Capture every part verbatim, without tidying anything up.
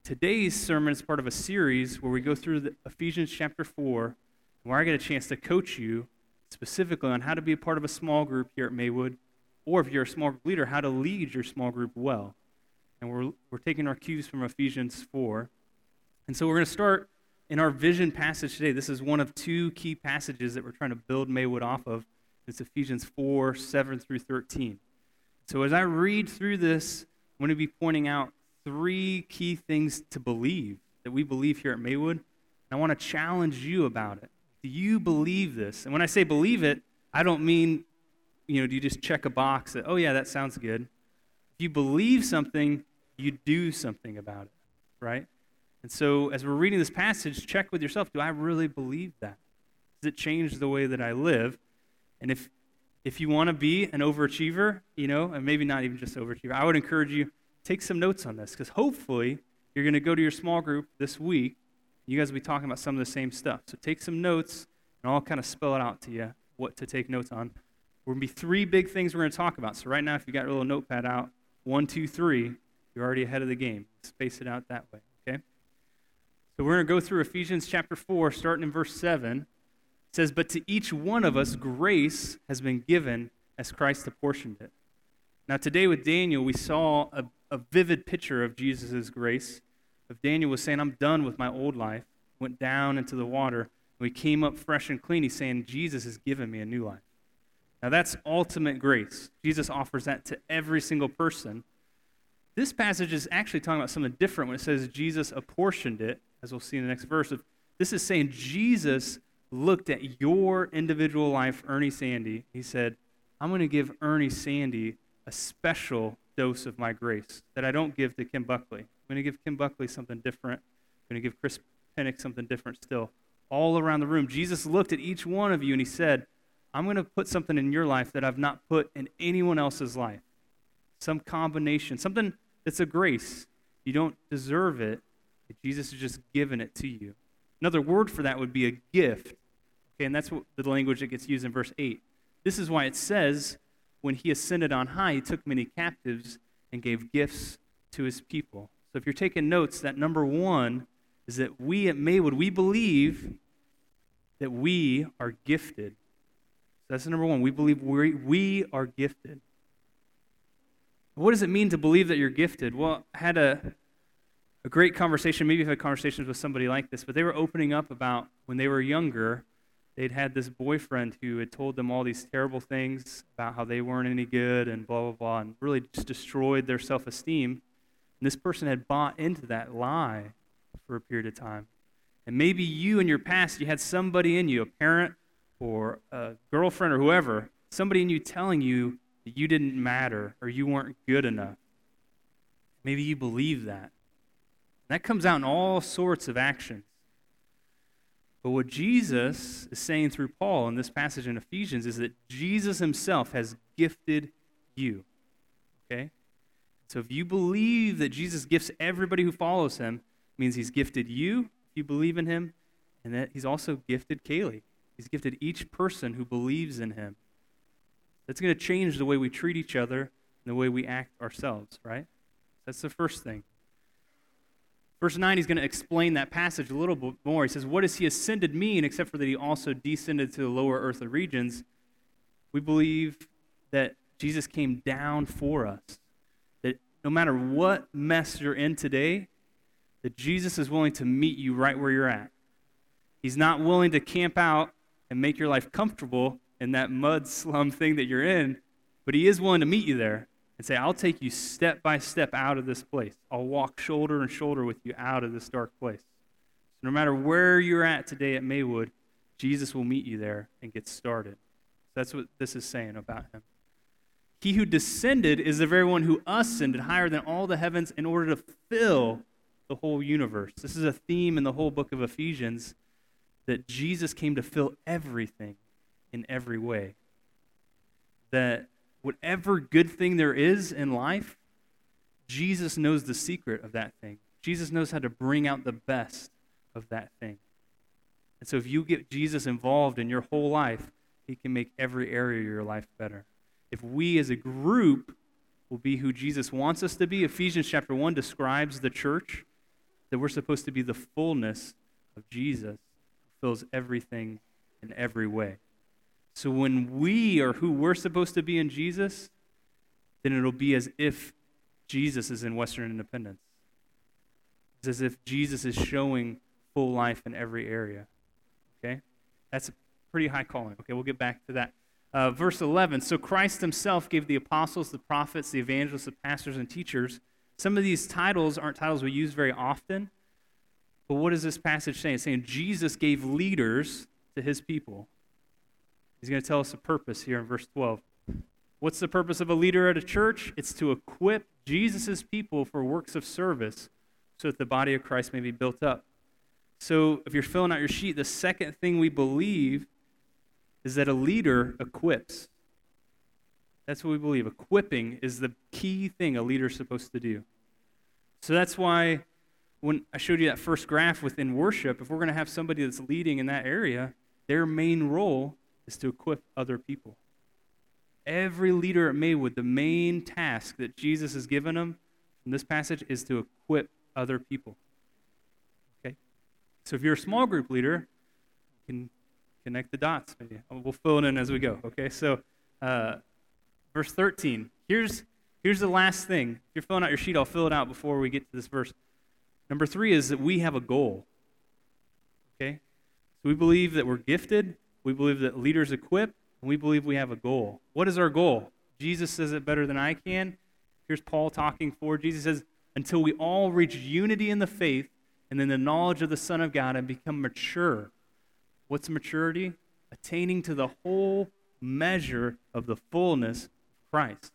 today's sermon is part of a series where we go through the Ephesians chapter four, where I get a chance to coach you specifically on how to be a part of a small group here at Maywood, or if you're a small group leader, how to lead your small group well. And we're we're taking our cues from Ephesians four. And so we're going to start in our vision passage today. This is one of two key passages that we're trying to build Maywood off of. It's Ephesians four, seven through thirteen. So as I read through this, I'm going to be pointing out three key things to believe, that we believe here at Maywood. And I want to challenge you about it. Do you believe this? And when I say believe it, I don't mean, you know, do you just check a box that, oh yeah, that sounds good. If you believe something, you do something about it, right? And so as we're reading this passage, check with yourself, do I really believe that? Does it change the way that I live? And if if you want to be an overachiever, you know, and maybe not even just overachiever, I would encourage you, take some notes on this, because hopefully you're going to go to your small group this week. You guys will be talking about some of the same stuff. So take some notes, and I'll kind of spell it out to you, what to take notes on. We're going to be three big things we're going to talk about. So right now, if you got your little notepad out, one, two, three, you're already ahead of the game. Space it out that way, okay? So we're going to go through Ephesians chapter four, starting in verse seven. It says, "But to each one of us grace has been given as Christ apportioned it." Now today with Daniel, we saw a, a vivid picture of Jesus' grace. If Daniel was saying, I'm done with my old life, went down into the water, and we came up fresh and clean, he's saying, Jesus has given me a new life. Now that's ultimate grace. Jesus offers that to every single person. This passage is actually talking about something different when it says Jesus apportioned it, as we'll see in the next verse. This is saying Jesus looked at your individual life, Ernie Sandy. He said, I'm going to give Ernie Sandy a special dose of my grace that I don't give to Kim Buckley. I'm going to give Kim Buckley something different. I'm going to give Chris Pennick something different still. All around the room, Jesus looked at each one of you and he said, I'm going to put something in your life that I've not put in anyone else's life. Some combination, something that's a grace. You don't deserve it. Jesus has just given it to you. Another word for that would be a gift. Okay, and that's what the language that gets used in verse eight. This is why it says, when he ascended on high, he took many captives and gave gifts to his people. So if you're taking notes, that number one is that we at Maywood, we believe that we are gifted. So that's the number one. We believe we we are gifted. What does it mean to believe that you're gifted? Well, I had a, a great conversation. Maybe you've had conversations with somebody like this, but they were opening up about when they were younger, they'd had this boyfriend who had told them all these terrible things about how they weren't any good and blah, blah, blah, and really just destroyed their self-esteem. And this person had bought into that lie for a period of time. And maybe you in your past, you had somebody in you, a parent or a girlfriend or whoever, somebody in you telling you that you didn't matter or you weren't good enough. Maybe you believe that. That comes out in all sorts of actions. But what Jesus is saying through Paul in this passage in Ephesians is that Jesus himself has gifted you. Okay? So if you believe that Jesus gifts everybody who follows him, it means he's gifted you, if you believe in him, and that he's also gifted Kaylee. He's gifted each person who believes in him. That's going to change the way we treat each other and the way we act ourselves, right? That's the first thing. Verse nine, he's going to explain that passage a little bit more. He says, what does he ascended mean, except for that he also descended to the lower earthly regions? We believe that Jesus came down for us. That no matter what mess you're in today, that Jesus is willing to meet you right where you're at. He's not willing to camp out and make your life comfortable in that mud slum thing that you're in, but he is willing to meet you there and say, I'll take you step by step out of this place. I'll walk shoulder and shoulder with you out of this dark place. So no matter where you're at today at Maywood, Jesus will meet you there and get started. That's what this is saying about him. He who descended is the very one who ascended higher than all the heavens in order to fill the whole universe. This is a theme in the whole book of Ephesians, that Jesus came to fill everything in every way. That whatever good thing there is in life, Jesus knows the secret of that thing. Jesus knows how to bring out the best of that thing. And so if you get Jesus involved in your whole life, he can make every area of your life better. If we as a group will be who Jesus wants us to be, Ephesians chapter one describes the church that we're supposed to be the fullness of Jesus, who fills everything in every way. So when we are who we're supposed to be in Jesus, then it'll be as if Jesus is in Western Independence. It's as if Jesus is showing full life in every area. Okay? That's a pretty high calling. Okay, we'll get back to that. Uh, verse eleven, so Christ himself gave the apostles, the prophets, the evangelists, the pastors, and teachers. Some of these titles aren't titles we use very often, but what is this passage saying? It's saying Jesus gave leaders to his people. He's going to tell us a purpose here in verse twelve. What's the purpose of a leader at a church? It's to equip Jesus' people for works of service so that the body of Christ may be built up. So if you're filling out your sheet, the second thing we believe is that a leader equips. That's what we believe. Equipping is the key thing a leader's supposed to do. So that's why when I showed you that first graph within worship, if we're going to have somebody that's leading in that area, their main role is to equip other people. Every leader at Maywood, the main task that Jesus has given them from this passage is to equip other people. Okay? So if you're a small group leader, you can connect the dots. Maybe we'll fill it in as we go. Okay, so uh, verse thirteen. Here's here's the last thing. If you're filling out your sheet, I'll fill it out before we get to this verse. Number three is that we have a goal. Okay, so we believe that we're gifted. We believe that leaders equip, and we believe we have a goal. What is our goal? Jesus says it better than I can. Here's Paul talking for. Jesus says, until we all reach unity in the faith and in the knowledge of the Son of God and become mature. What's maturity? Attaining to the whole measure of the fullness of Christ.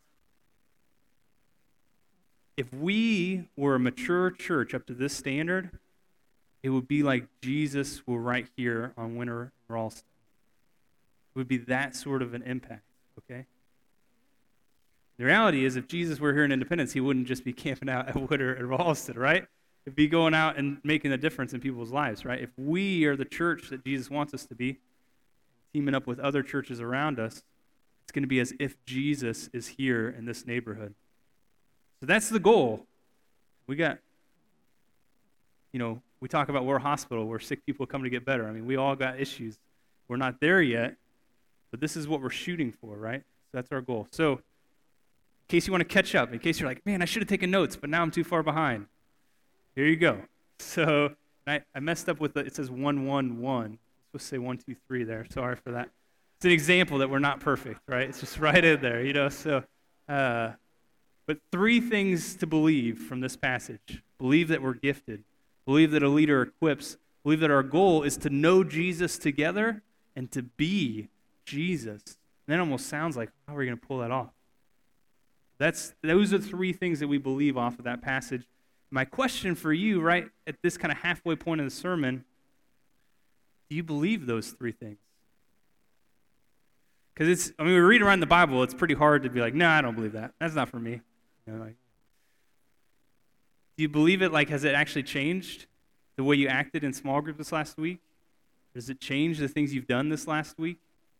If we were a mature church up to this standard, it would be like Jesus were right here on Winter and Ralston. It would be that sort of an impact, okay? The reality is, if Jesus were here in Independence, he wouldn't just be camping out at Winter and Ralston, right? He'd be going out and making a difference in people's lives, right? If we are the church that Jesus wants us to be, teaming up with other churches around us, it's going to be as if Jesus is here in this neighborhood. So that's the goal. We got, you know, we talk about we're a hospital where sick people come to get better. I mean, we all got issues. We're not there yet, but this is what we're shooting for, right? So that's our goal. So in case you want to catch up, in case you're like, man, I should have taken notes, but now I'm too far behind. Here you go. So I, I messed up with the, it says one, one, one. I'm supposed to say one, two, three there. Sorry for that. It's an example that we're not perfect, right? It's just right in there, you know. So, uh, but three things to believe from this passage. Believe that we're gifted. Believe that a leader equips. Believe that our goal is to know Jesus together and to be Jesus. And that almost sounds like, how are we going to pull that off? That's those are three things that we believe off of that passage. My question for you, right at this kind of halfway point in the sermon, do you believe those three things? Because it's, I mean, we read around the Bible, it's pretty hard to be like, no, I don't believe that. That's not for me. You know, like, do you believe it? Like, has it actually changed the way you acted in small group this last week? Does it change the things you've done this last week?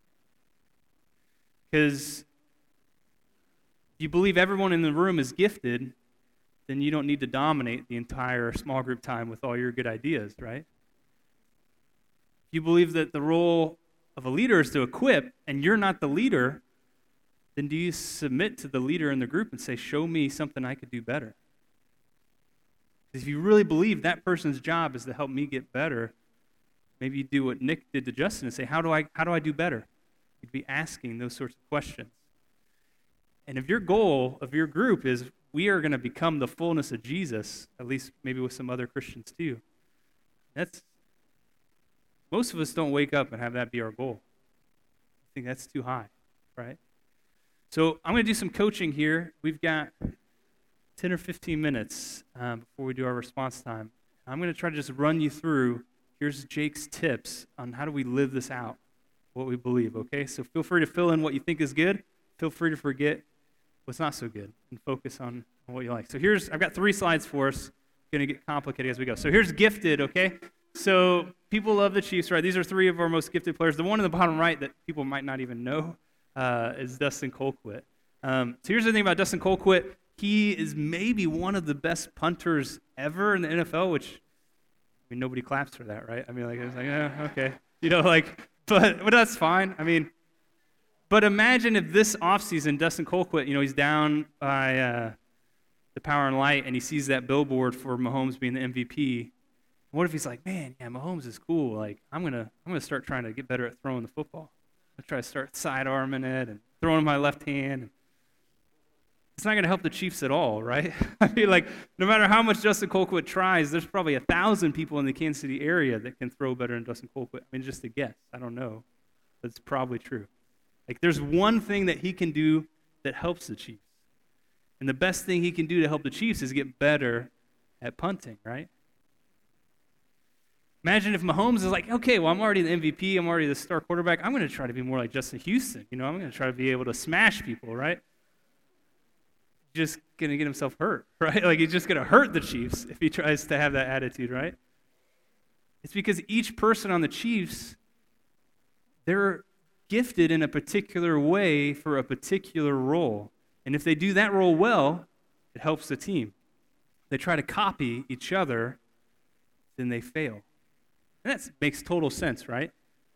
Because if you believe everyone in the room is gifted, then you don't need to dominate the entire small group time with all your good ideas, right? If you believe that the role of a leader is to equip, and you're not the leader, then do you submit to the leader in the group and say, show me something I could do better? Because if you really believe that person's job is to help me get better, maybe you do what Nick did to Justin and say, how do I, how do I do better? You'd be asking those sorts of questions. And if your goal of your group is we are going to become the fullness of Jesus, at least maybe with some other Christians too, that's, most of us don't wake up and have that be our goal. I think that's too high, right? So I'm going to do some coaching here. We've got ten or fifteen minutes um, before we do our response time. I'm going to try to just run you through, here's Jake's tips on how do we live this out, what we believe, okay? So feel free to fill in what you think is good. Feel free to forget what's not so good and focus on, on what you like. So here's, I've got three slides for us. It's going to get complicated as we go. So here's gifted, okay? So people love the Chiefs, right? These are three of our most gifted players. The one in the bottom right that people might not even know uh, is Dustin Colquitt. Um, so here's the thing about Dustin Colquitt. He is maybe one of the best punters ever in the N F L, which mean, nobody claps for that, right? I mean, like, it's like, yeah, okay. You know, like, but, but that's fine. I mean, but imagine if this offseason, Dustin Colquitt, you know, he's down by uh, the Power and Light, and he sees that billboard for Mahomes being the M V P. What if he's like, man, yeah, Mahomes is cool. Like, I'm gonna, I'm gonna start trying to get better at throwing the football. I'm gonna try to start side arming it and throwing my left hand. It's not gonna help the Chiefs at all, right? I mean, like, no matter how much Dustin Colquitt tries, there's probably a thousand people in the Kansas City area that can throw better than Dustin Colquitt. I mean, just a guess. I don't know, but it's probably true. Like, there's one thing that he can do that helps the Chiefs. And the best thing he can do to help the Chiefs is get better at punting, right? Imagine if Mahomes is like, okay, well, I'm already the M V P. I'm already the star quarterback. I'm going to try to be more like Justin Houston. You know, I'm going to try to be able to smash people, right? Just going to get himself hurt, right? Like, he's just going to hurt the Chiefs if he tries to have that attitude, right? It's because each person on the Chiefs, they're gifted in a particular way for a particular role. And if they do that role well, it helps the team. If they try to copy each other, then they fail. And that makes total sense, right?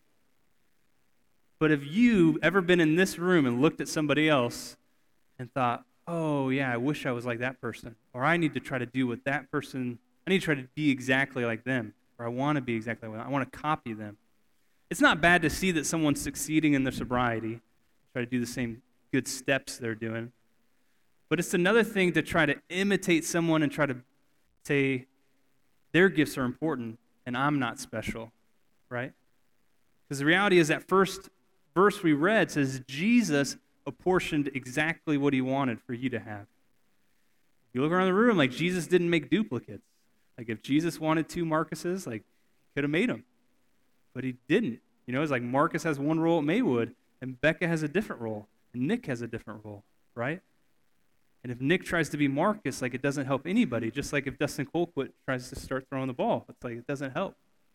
But have you ever been in this room and looked at somebody else and thought, oh, yeah, I wish I was like that person, or I need to try to do what that person, I need to try to be exactly like them, or I want to be exactly like them, I want to copy them. It's not bad to see that someone's succeeding in their sobriety, try to do the same good steps they're doing. But it's another thing to try to imitate someone and try to say their gifts are important and I'm not special, right? Because the reality is that first verse we read says Jesus apportioned exactly what he wanted for you to have. You look around the room, like, Jesus didn't make duplicates. Like, if Jesus wanted two Marcuses, like, he could have made them. But he didn't. You know, it's like Marcus has one role at Maywood, and Becca has a different role, and Nick has a different role, right? And if Nick tries to be Marcus, like, it doesn't help anybody, just like if Dustin Colquitt tries to start throwing the ball. It's like, it doesn't help.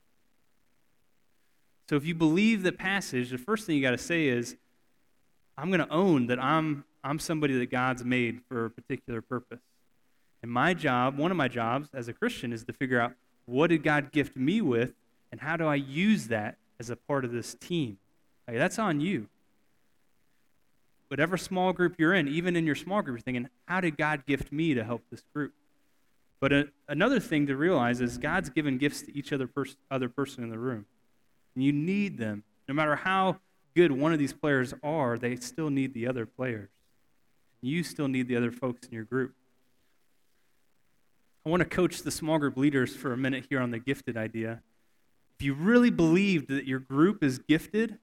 So if you believe the passage, the first thing you got to say is, I'm going to own that I'm I'm somebody that God's made for a particular purpose. And my job, one of my jobs as a Christian, is to figure out, what did God gift me with, and how do I use that as a part of this team? Like, that's on you. Whatever small group you're in, even in your small group, you're thinking, how did God gift me to help this group? But a, another thing to realize is God's given gifts to each other, pers- other person in the room. And you need them. No matter how good one of these players are, they still need the other players. You still need the other folks in your group. I want to coach the small group leaders for a minute here on the gifted idea. If you really believed that your group is gifted,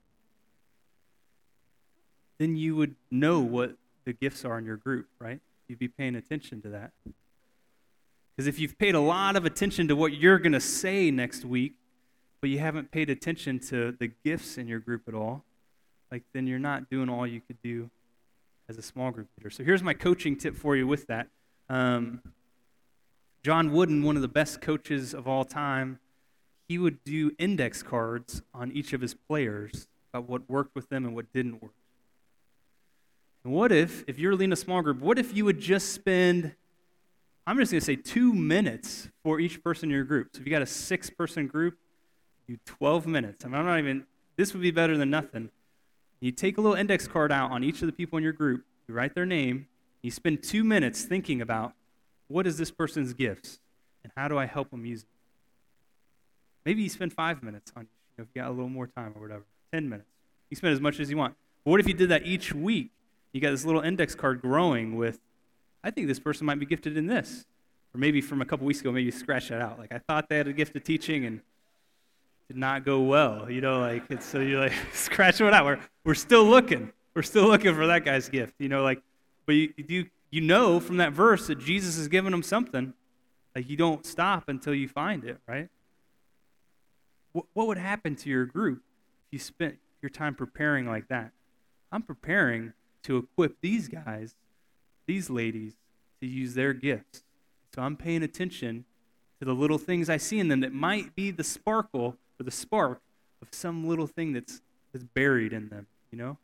then you would know what the gifts are in your group, right? You'd be paying attention to that. Because if you've paid a lot of attention to what you're going to say next week, but you haven't paid attention to the gifts in your group at all, like, then you're not doing all you could do as a small group leader. So here's my coaching tip for you with that. Um, John Wooden, one of the best coaches of all time, he would do index cards on each of his players about what worked with them and what didn't work. And what if, if you're leading a small group, what if you would just spend, I'm just going to say two minutes for each person in your group. So if you got a six-person group, do twelve minutes. I mean, I'm not even, this would be better than nothing. You take a little index card out on each of the people in your group, you write their name, you spend two minutes thinking about, what is this person's gifts, and how do I help them use it? Maybe you spend five minutes on, you know, if you got a little more time or whatever, ten minutes. You spend as much as you want. But what if you did that each week? You got this little index card growing with, I think this person might be gifted in this. Or maybe from a couple weeks ago, maybe you scratch that out. Like, I thought they had a gift of teaching and did not go well. You know, like, it's, so you're like, scratch it out. We're, we're still looking. We're still looking for that guy's gift. You know, like, but you, you, you know from that verse that Jesus has given him something. Like, you don't stop until you find it, right? What, what would happen to your group if you spent your time preparing like that? I'm preparing to equip these guys, these ladies, to use their gifts. So I'm paying attention to the little things I see in them that might be the sparkle or the spark of some little thing that's, that's buried in them, you know?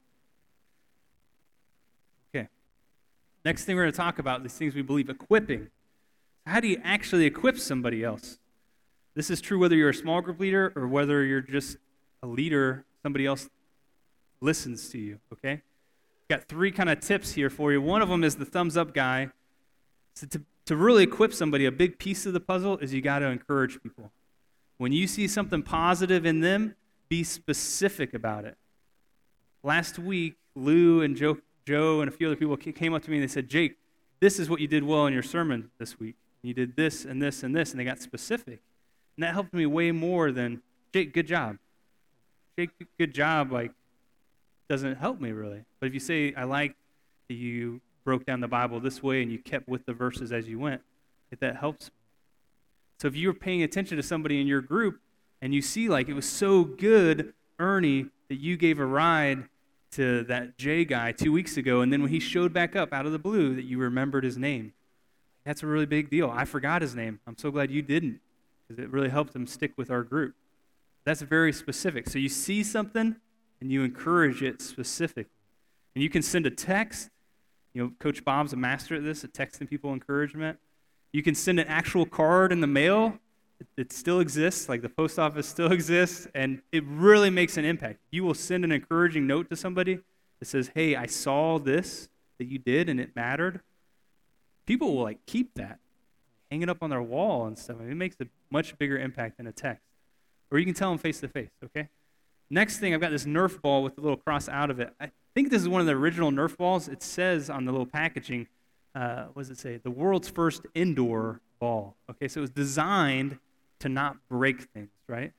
Okay. Next thing we're going to talk about, these things we believe, equipping. How do you actually equip somebody else? This is true whether you're a small group leader or whether you're just a leader, somebody else listens to you, okay? Got three kind of tips here for you. One of them is the thumbs up guy. So to, to really equip somebody, a big piece of the puzzle is you got to encourage people. When you see something positive in them, be specific about it. Last week, Lou and Joe, Joe and a few other people came up to me and they said, Jake, this is what you did well in your sermon this week. You did this and this and this, and they got specific. And that helped me way more than, Jake, good job. Jake, good job, like, doesn't help me really. But if you say, I like that you broke down the Bible this way and you kept with the verses as you went, if that helps. So if you're paying attention to somebody in your group and you see like it was so good, Ernie, that you gave a ride to that Jay guy two weeks ago, and then when he showed back up out of the blue that you remembered his name. That's a really big deal. I forgot his name. I'm so glad you didn't, because it really helped him stick with our group. That's very specific. So you see something, and you encourage it specifically. And you can send a text. You know, Coach Bob's a master at this, at texting people encouragement. You can send an actual card in the mail. It, it still exists, like the post office still exists, and it really makes an impact. You will send an encouraging note to somebody that says, hey, I saw this that you did, and it mattered. People will, like, keep that, hang it up on their wall and stuff. I mean, it makes a much bigger impact than a text. Or you can tell them face-to-face, okay? Next thing, I've got this Nerf ball with the little cross out of it. I think this is one of the original Nerf balls. It says on the little packaging, uh, what does it say? The world's first indoor ball. Okay, so it was designed to not break things, right?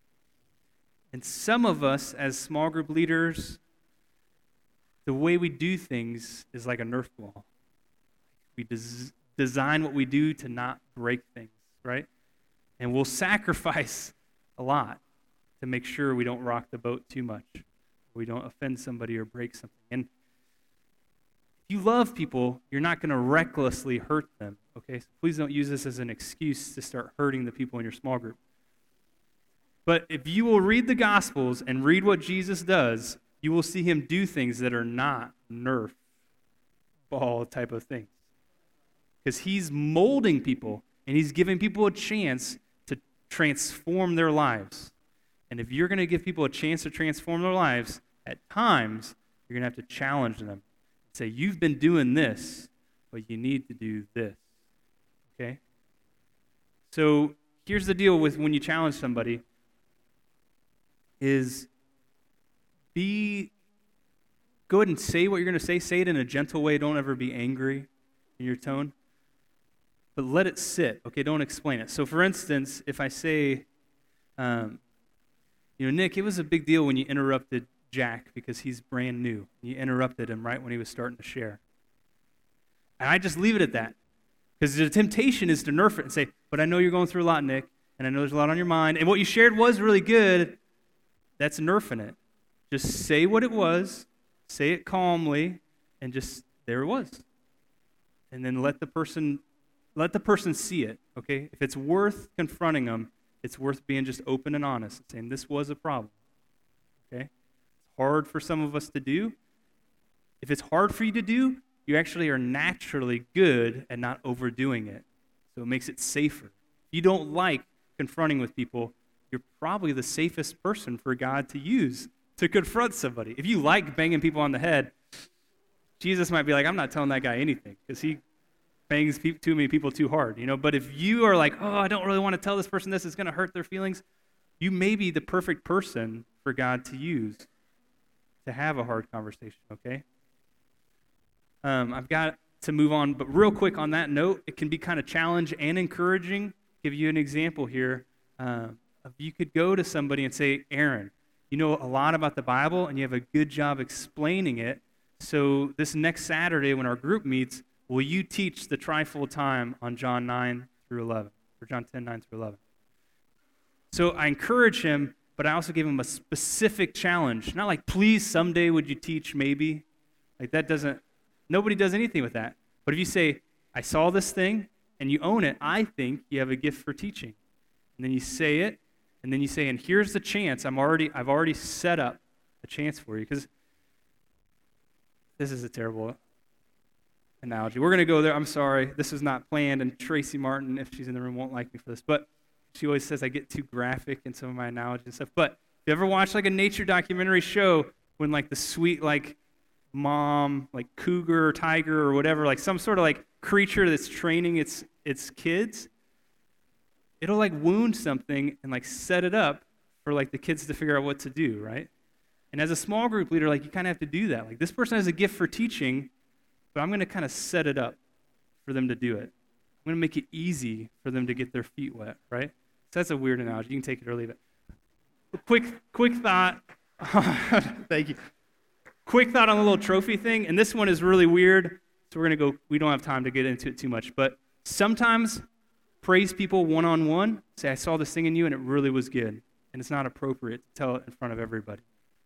And some of us as small group leaders, the way we do things is like a Nerf ball. We des- design what we do to not break things, right? And we'll sacrifice a lot to make sure we don't rock the boat too much, we don't offend somebody or break something. And if you love people, you're not going to recklessly hurt them, okay? So please don't use this as an excuse to start hurting the people in your small group. But if you will read the Gospels and read what Jesus does, you will see him do things that are not Nerf ball type of things. Because he's molding people, and he's giving people a chance to transform their lives. And if you're going to give people a chance to transform their lives, at times, you're going to have to challenge them. Say, you've been doing this, but you need to do this. Okay? So here's the deal with when you challenge somebody is be, go ahead and say what you're going to say. Say it in a gentle way. Don't ever be angry in your tone. But let it sit, okay? Don't explain it. So for instance, if I say, um, you know, Nick, it was a big deal when you interrupted Jack because he's brand new. You interrupted him right when he was starting to share. And I just leave it at that. Because the temptation is to nerf it and say, but I know you're going through a lot, Nick, and I know there's a lot on your mind, and what you shared was really good. That's nerfing it. Just say what it was, say it calmly, and just, there it was. And then let the person, let the person see it, okay? If it's worth confronting them, it's worth being just open and honest, and saying this was a problem, okay? It's hard for some of us to do. If it's hard for you to do, you actually are naturally good at not overdoing it. So it makes it safer. If you don't like confronting with people, you're probably the safest person for God to use to confront somebody. If you like banging people on the head, Jesus might be like, I'm not telling that guy anything because he bangs pe- too many people too hard, you know. But if you are like, oh, I don't really want to tell this person this, it's going to hurt their feelings, you may be the perfect person for God to use to have a hard conversation, okay? Um, I've got to move on, but real quick on that note, it can be kind of challenge and encouraging. Give you an example here. Uh, you could go to somebody and say, Aaron, you know a lot about the Bible, and you have a good job explaining it. So this next Saturday when our group meets, will you teach the trifold time on John nine through eleven, or John ten, nine through eleven? So I encourage him, but I also give him a specific challenge. Not like, please, someday would you teach maybe? Like that doesn't, nobody does anything with that. But if you say, I saw this thing, and you own it, I think you have a gift for teaching. And then you say it, and then you say, and here's the chance. I'm already, I've already set up a chance for you. Because this is a terrible analogy. We're going to go there. I'm sorry. This is not planned, and Tracy Martin, if she's in the room, won't like me for this. But She always says I get too graphic in some of my analogies and stuff. But if you ever watch like a nature documentary show when like the sweet like mom, like cougar or tiger or whatever, like some sort of like creature that's training its its kids, it'll like wound something and like set it up for like the kids to figure out what to do, right? And as a small group leader, like you kind of have to do that. Like this person has a gift for teaching, but I'm going to kind of set it up for them to do it. I'm going to make it easy for them to get their feet wet, right? So that's a weird analogy. You can take it or leave it. Quick, quick thought. Thank you. Quick thought on the little trophy thing, and this one is really weird, so we're going to go, we don't have time to get into it too much, but sometimes praise people one-on-one, say, I saw this thing in you, and it really was good, and it's not appropriate to tell it in front of everybody.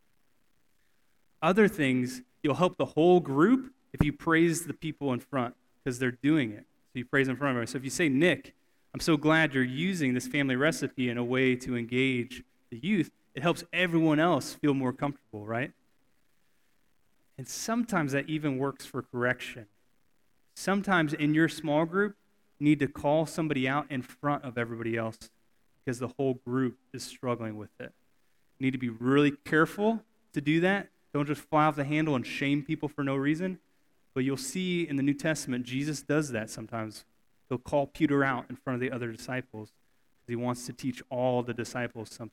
Other things, you'll help the whole group if you praise the people in front, because they're doing it. So you praise in front of everybody. So if you say, Nick, I'm so glad you're using this family recipe in a way to engage the youth, it helps everyone else feel more comfortable, right? And sometimes that even works for correction. Sometimes in your small group, you need to call somebody out in front of everybody else because the whole group is struggling with it. You need to be really careful to do that. Don't just fly off the handle and shame people for no reason. But you'll see in the New Testament, Jesus does that sometimes. He'll call Peter out in front of the other disciples because he wants to teach all the disciples something.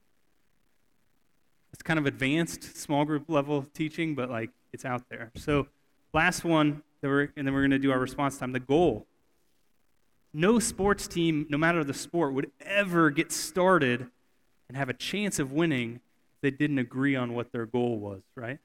It's kind of advanced small group level teaching, but like it's out there. So last one, that we're, and then we're going to do our response time, the goal. No sports team, no matter the sport, would ever get started and have a chance of winning if they didn't agree on what their goal was, right?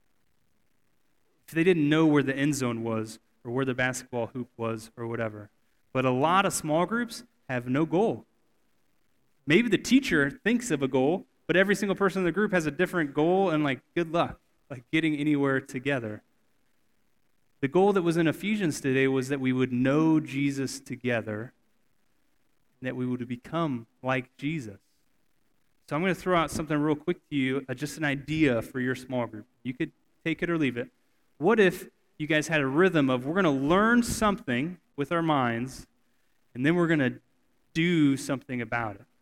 If they didn't know where the end zone was or where the basketball hoop was or whatever. But a lot of small groups have no goal. Maybe the teacher thinks of a goal, but every single person in the group has a different goal, and like, good luck, like getting anywhere together. The goal that was in Ephesians today was that we would know Jesus together, and that we would become like Jesus. So I'm going to throw out something real quick to you, uh, just an idea for your small group. You could take it or leave it. What if you guys had a rhythm of we're going to learn something with our minds, and then we're going to do something about it?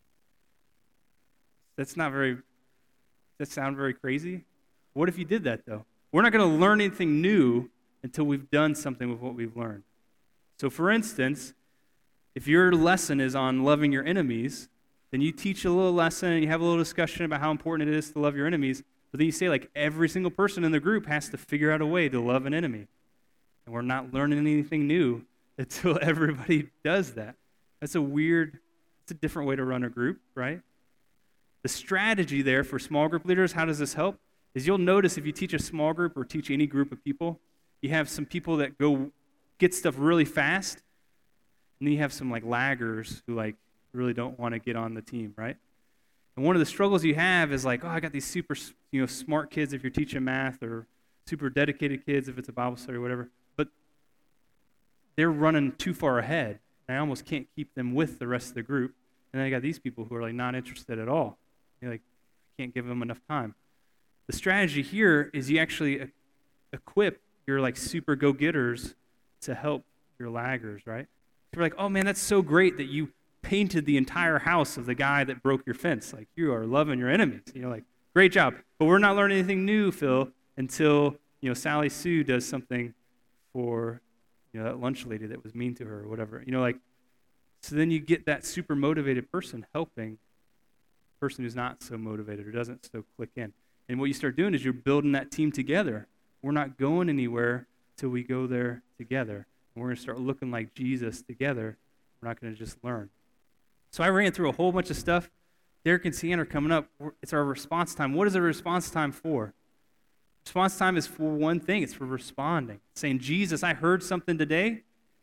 That's not very, does that sound very crazy? What if you did that, though? We're not going to learn anything new until we've done something with what we've learned. So, for instance, if your lesson is on loving your enemies, then you teach a little lesson and you have a little discussion about how important it is to love your enemies, but then you say, like, every single person in the group has to figure out a way to love an enemy. And we're not learning anything new until everybody does that. That's a weird, it's a different way to run a group, right? The strategy there for small group leaders, how does this help? Is you'll notice if you teach a small group or teach any group of people, you have some people that go get stuff really fast, and then you have some like laggers who like really don't want to get on the team, right? And one of the struggles you have is like, oh, I got these super, you know, smart kids if you're teaching math, or super dedicated kids if it's a Bible study or whatever, but they're running too far ahead, and I almost can't keep them with the rest of the group. And then I got these people who are like not interested at all. You're like, I can't give them enough time. The strategy here is you actually e- equip your like super go-getters to help your laggers, right? You're like, oh man, that's so great that you painted the entire house of the guy that broke your fence. Like, you are loving your enemies. You're like, great job. But we're not learning anything new, Phil, until, you know, Sally Sue does something for, you know, that lunch lady that was mean to her or whatever. You know, like, so then you get that super motivated person helping the person who's not so motivated or doesn't so click in. And what you start doing is you're building that team together. We're not going anywhere till we go there together. And we're going to start looking like Jesus together. We're not going to just learn. So I ran through a whole bunch of stuff. Derek and Sienna are coming up. It's our response time. What is a response time for? Response time is for one thing. It's for responding. Saying, Jesus, I heard something today,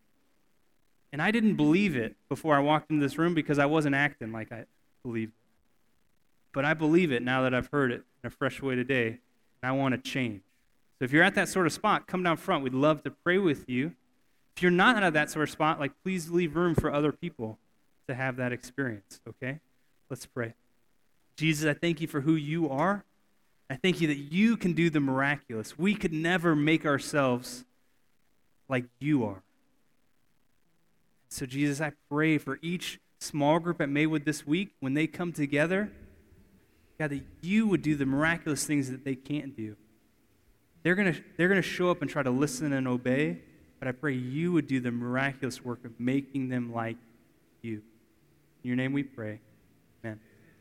and I didn't believe it before I walked into this room because I wasn't acting like I believed it. But I believe it now that I've heard it in a fresh way today, and I want to change. So if you're at that sort of spot, come down front. We'd love to pray with you. If you're not at that sort of spot, like, please leave room for other people to have that experience, okay? Let's pray. Jesus, I thank you for who you are. I thank you that you can do the miraculous. We could never make ourselves like you are. So Jesus, I pray for each small group at Maywood this week, when they come together, God, that you would do the miraculous things that they can't do. They're going to they're going to show up and try to listen and obey, but I pray you would do the miraculous work of making them like you. In your name we pray.